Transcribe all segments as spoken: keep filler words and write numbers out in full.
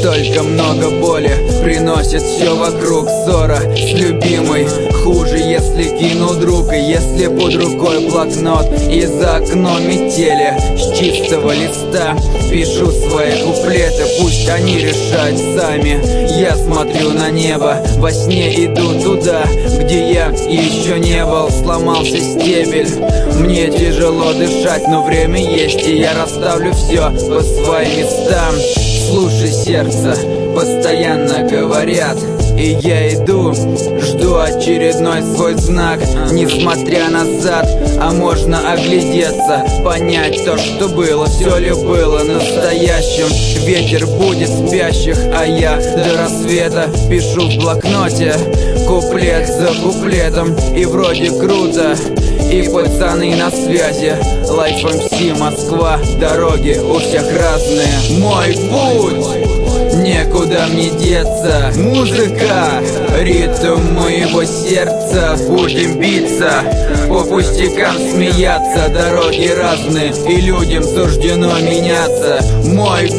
Столько много боли приносит все вокруг. Ссора с любимой хуже, если кинул друг. И если под рукой блокнот и за окном метели, с чистого листа пишу свои куплеты. Пусть они решают сами. Я смотрю на небо, во сне иду туда, где я еще не был. Сломался стебель, мне тяжело дышать, но время есть, и я расставлю все по своим местам. Слушай, сердце, постоянно говорят, и я иду, жду очередной свой знак. Несмотря назад, а можно оглядеться, понять то, что было, все ли было настоящим. Ветер будет спящих, а я до рассвета пишу в блокноте куплет за куплетом. И вроде круто, и пацаны на связи. Life эм си Москва, дороги у всех разные. Мой путь, некуда мне деться. Музыка, ритм моего сердца. Будем биться, по пустякам смеяться. Дороги разные, и людям суждено меняться. Мой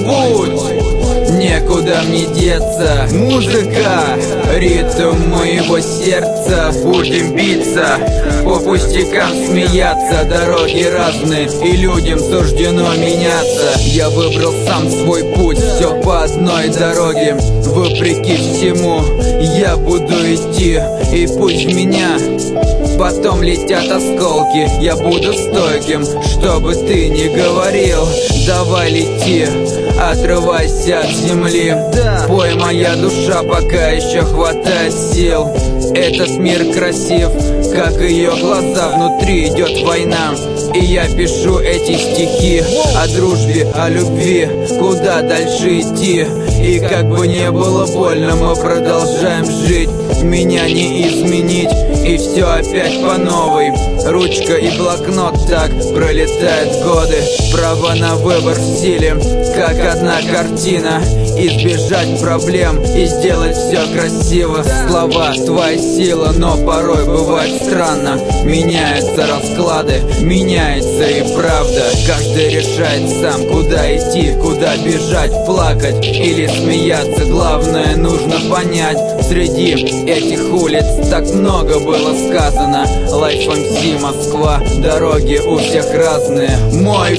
путь, некуда мне деться. Музыка, ритм моего сердца. Будем биться, по пустякам смеяться. Дороги разные, и людям суждено меняться. Я выбрал сам свой путь, все по одной дороге. Вопреки всему я буду идти, и пусть в меня потом летят осколки. Я буду стойким, чтобы ты не говорил. Давай лети, отрывайся от земли. Пой, моя душа, пока еще хватает сил. Этот мир красив, как ее глаза. Внутри идет война, и я пишу эти стихи о дружбе, о любви, куда дальше идти. И как бы не было больно, мы продолжаем жить. Меня не изменить, и все опять по новой. Ручка и блокнот, так пролетают годы. Право на выбор в силе, как одна картина. Избежать проблем и сделать все красиво. Слова, твоя сила, но порой бывает странно. Меняются расклады, меняется и правда. Каждый решает сам, куда идти, куда бежать, плакать или смеяться. Главное нужно понять, среди этих улиц так много было сказано. Life эм си Москва, дороги у всех разные. Мой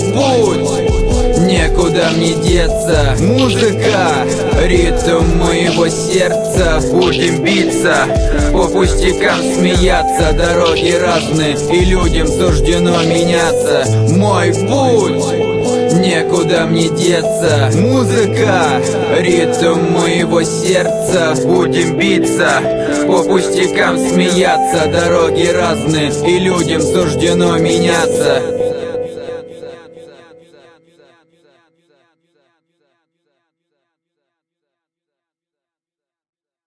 путь, некуда мне деться. Музыка, ритм моего сердца. Будем биться, по пустякам смеяться. Дороги разные, и людям суждено меняться. Мой путь, некуда мне деться. Музыка, ритм моего сердца. Будем биться, по пустякам смеяться. Дороги разные, и людям суждено меняться.